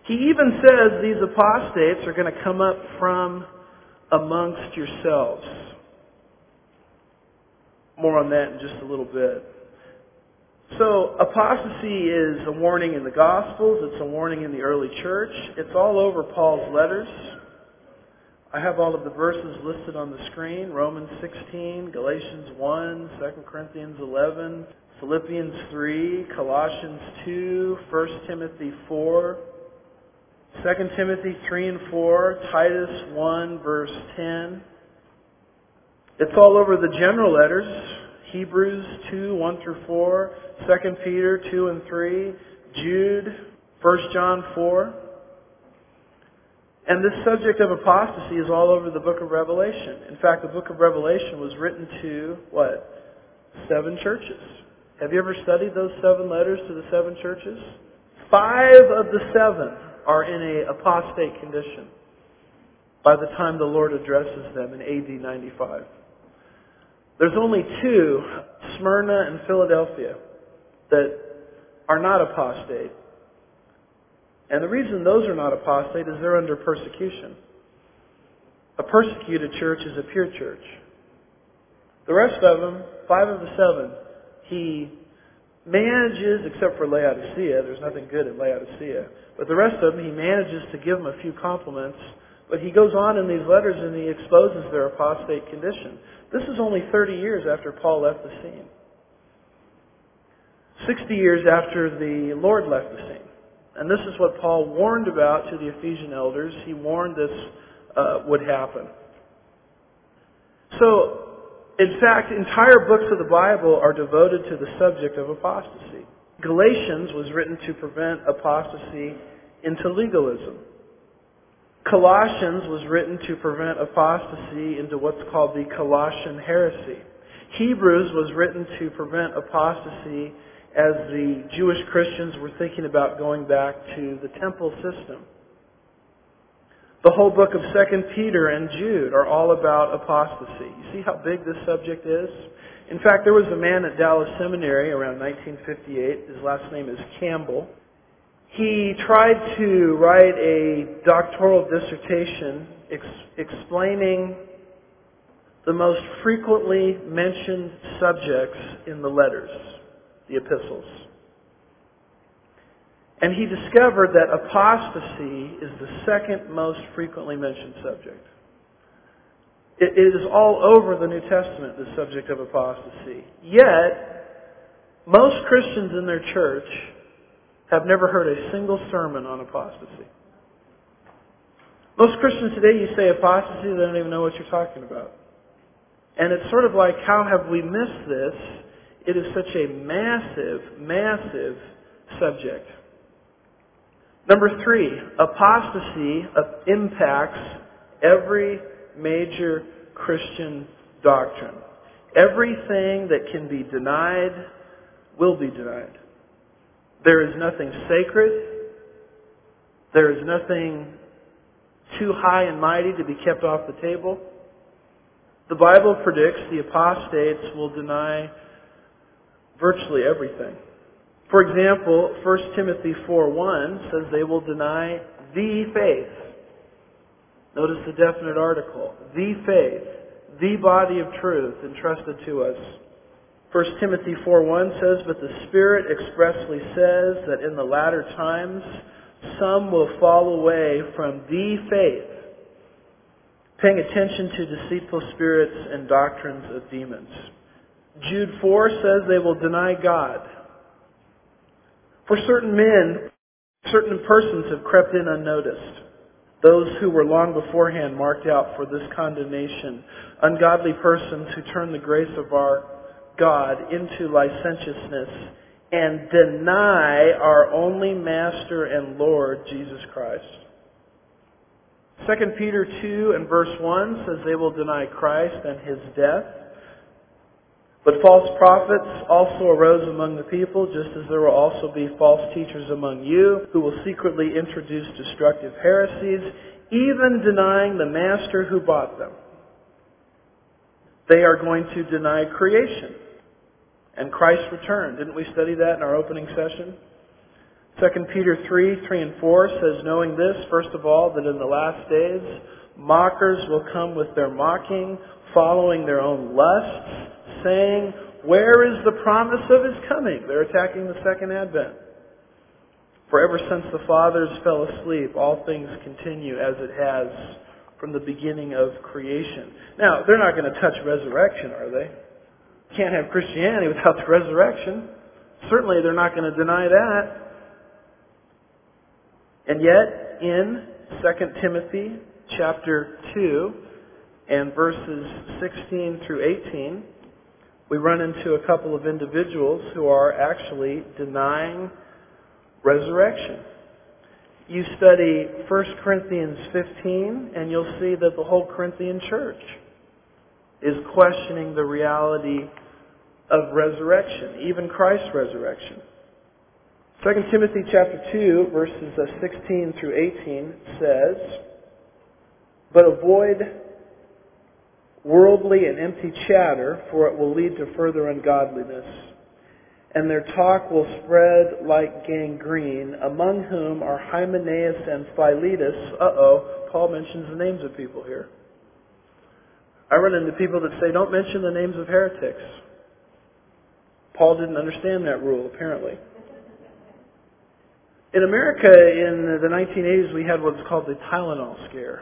He even says these apostates are going to come up from amongst yourselves. More on that in just a little bit. So, apostasy is a warning in the Gospels. It's a warning in the early church. It's all over Paul's letters. I have all of the verses listed on the screen. Romans 16, Galatians 1, 2 Corinthians 11, Philippians 3, Colossians 2, 1 Timothy 4, 2 Timothy 3 and 4, Titus 1, verse 10. It's all over the general letters. Hebrews 2, 1 through 4, 2 Peter 2 and 3, Jude, 1 John 4. And this subject of apostasy is all over the book of Revelation. In fact, the book of Revelation was written to, 7 churches. Have you ever studied those 7 letters to the 7 churches? 5 of the 7 are in an apostate condition by the time the Lord addresses them in AD 95. There's only 2, Smyrna and Philadelphia, that are not apostate. And the reason those are not apostate is they're under persecution. A persecuted church is a pure church. The rest of them, 5 of the 7, he manages, except for Laodicea, there's nothing good in Laodicea, but the rest of them, he manages to give them a few compliments, but he goes on in these letters and he exposes their apostate condition. This is only 30 years after Paul left the scene. 60 years after the Lord left the scene. And this is what Paul warned about to the Ephesian elders. He warned this would happen. So, in fact, entire books of the Bible are devoted to the subject of apostasy. Galatians was written to prevent apostasy into legalism. Colossians was written to prevent apostasy into what's called the Colossian heresy. Hebrews was written to prevent apostasy as the Jewish Christians were thinking about going back to the temple system. The whole book of 2 Peter and Jude are all about apostasy. You see how big this subject is? In fact, there was a man at Dallas Seminary around 1958. His last name is Campbell. He tried to write a doctoral dissertation explaining the most frequently mentioned subjects in the letters, the epistles. And he discovered that apostasy is the second most frequently mentioned subject. It is all over the New Testament, the subject of apostasy. Yet, most Christians in their church have never heard a single sermon on apostasy. Most Christians today, you say apostasy, they don't even know what you're talking about. And it's sort of like, how have we missed this? It is such a massive, massive subject. Number 3, apostasy impacts every major Christian doctrine. Everything that can be denied will be denied. There is nothing sacred. There is nothing too high and mighty to be kept off the table. The Bible predicts the apostates will deny virtually everything. For example, 1 Timothy 4:1 says they will deny the faith. Notice the definite article. The faith, the body of truth entrusted to us. 1 Timothy 4:1 says, "But the Spirit expressly says that in the latter times some will fall away from the faith, paying attention to deceitful spirits and doctrines of demons." Jude 4 says they will deny God. For certain men, certain persons have crept in unnoticed. Those who were long beforehand marked out for this condemnation. Ungodly persons who turn the grace of our God into licentiousness and deny our only Master and Lord, Jesus Christ. 2 Peter 2 and verse 1 says they will deny Christ and His death. But false prophets also arose among the people, just as there will also be false teachers among you, who will secretly introduce destructive heresies, even denying the Master who bought them. They are going to deny creation and Christ's return. Didn't we study that in our opening session? 2 Peter 3 and 4 says, knowing this, first of all, that in the last days mockers will come with their mocking, following their own lusts, saying, where is the promise of His coming? They're attacking the second advent. For ever since the fathers fell asleep, all things continue as it has from the beginning of creation. Now, they're not going to touch resurrection, are they? Can't have Christianity without the resurrection. Certainly they're not going to deny that. And yet, in 2 Timothy chapter 2 and verses 16 through 18, we run into a couple of individuals who are actually denying resurrection. You study 1 Corinthians 15 and you'll see that the whole Corinthian church is questioning the reality of resurrection, even Christ's resurrection. 2 Timothy chapter 2 verses 16 through 18 says, but avoid worldly and empty chatter, for it will lead to further ungodliness. And their talk will spread like gangrene, among whom are Hymenaeus and Philetus. Paul mentions the names of people here. I run into people that say, don't mention the names of heretics. Paul didn't understand that rule, apparently. In America, in the 1980s, we had what's called the Tylenol scare,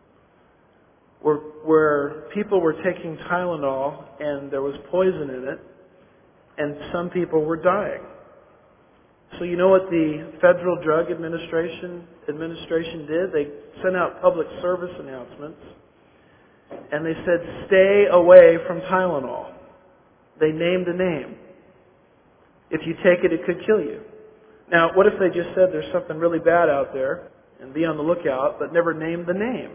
where people were taking Tylenol and there was poison in it, and some people were dying. So you know what the Federal Drug Administration did? They sent out public service announcements, and they said, stay away from Tylenol. They named a name. If you take it, it could kill you. Now, what if they just said there's something really bad out there, and be on the lookout, but never named the name?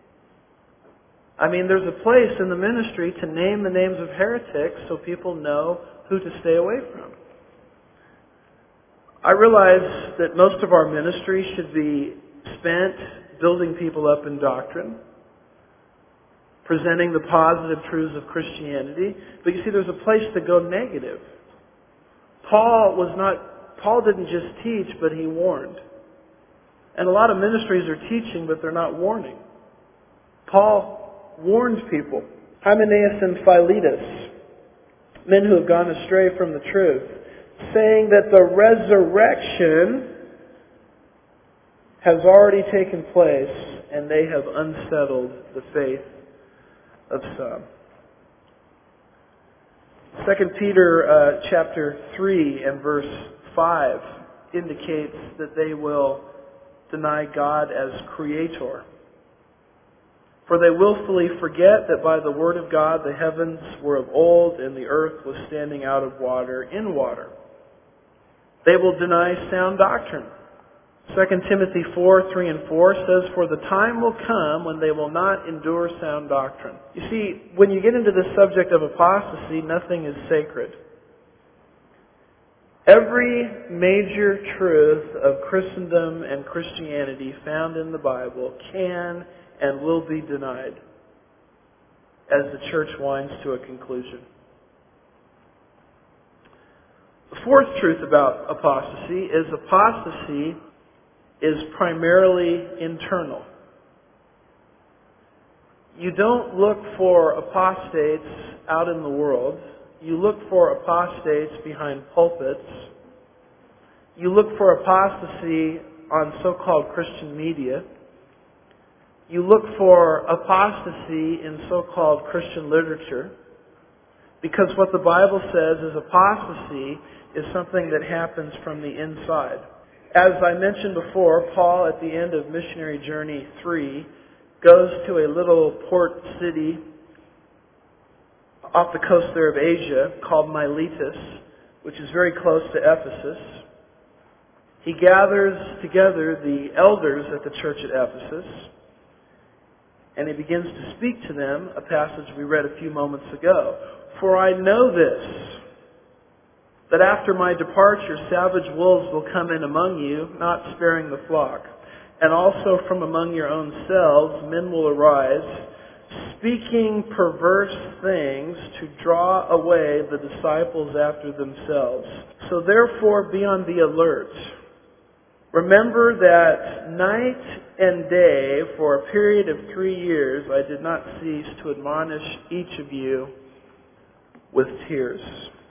I mean, there's a place in the ministry to name the names of heretics so people know who to stay away from. I realize that most of our ministry should be spent building people up in doctrine, presenting the positive truths of Christianity. But you see, there's a place to go negative. Paul didn't just teach, but he warned. And a lot of ministries are teaching, but they're not warning. Paul warned people. Hymenaeus and Philetus, men who have gone astray from the truth, saying that the resurrection has already taken place and they have unsettled the faith of some. 2 Peter chapter 3 and verse 5 indicates that they will deny God as creator. For they willfully forget that by the word of God the heavens were of old and the earth was standing out of water in water. They will deny sound doctrine. 2 Timothy 4:3 and 4 says, for the time will come when they will not endure sound doctrine. You see, when you get into the subject of apostasy, nothing is sacred. Every major truth of Christendom and Christianity found in the Bible can and will be denied as the church winds to a conclusion. The fourth truth about apostasy is primarily internal. You don't look for apostates out in the world. You look for apostates behind pulpits. You look for apostasy on so-called Christian media. You look for apostasy in so-called Christian literature. Because what the Bible says is apostasy is something that happens from the inside. As I mentioned before, Paul at the end of Missionary Journey 3 goes to a little port city off the coast there of Asia called Miletus, which is very close to Ephesus. He gathers together the elders at the church at Ephesus, and he begins to speak to them, a passage we read a few moments ago. For I know this, that after my departure savage wolves will come in among you, not sparing the flock. And also from among your own selves men will arise, speaking perverse things to draw away the disciples after themselves. So therefore be on the alert, Remember that night and day for a period of 3 years I did not cease to admonish each of you with tears.